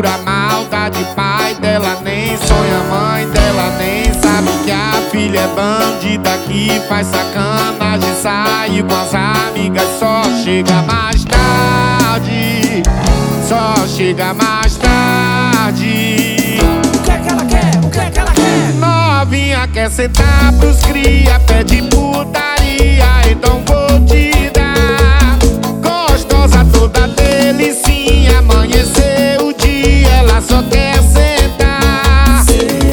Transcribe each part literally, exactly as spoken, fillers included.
pura maldade. Pai dela nem sonha, mãe dela nem sabe que a filha é bandida, que faz sacanagem, sai com as amigas, só chega mais tarde, só chega mais tarde. O que é que ela quer? O que é que ela quer? Novinha quer sentar pros cria, pede putaria, então vou te dar. Gostosa toda delicinha, amanheceu o dia, ela só quer sentar.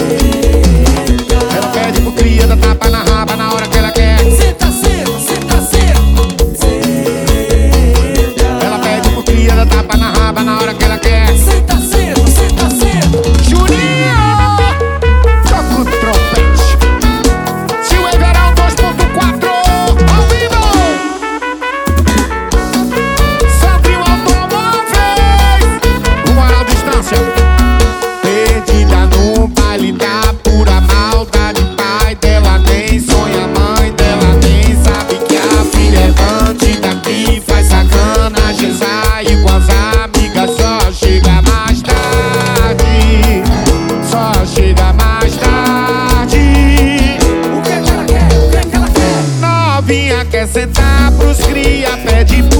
Ela pede pro cria, dá tapa na raba na hora que ela quer. Senta, senta, senta, senta. Ela pede pro cria, dá tapa na raba na hora que ela quer. Senta, senta, senta, senta. Juninho, toca o trompete. Silvio Verão dois ponto quatro ao vivo. Sandrinho Automóveis, uma hora distância. Perdida no baile da pura maldade. Pai dela nem sonha, mãe dela nem sabe que a filha é bandida, que faz sacanagem, sai com as amigas, só chega mais tarde, só chega mais tarde. O que é que ela quer? O que é que ela quer? Novinha quer sentar pros cria, pede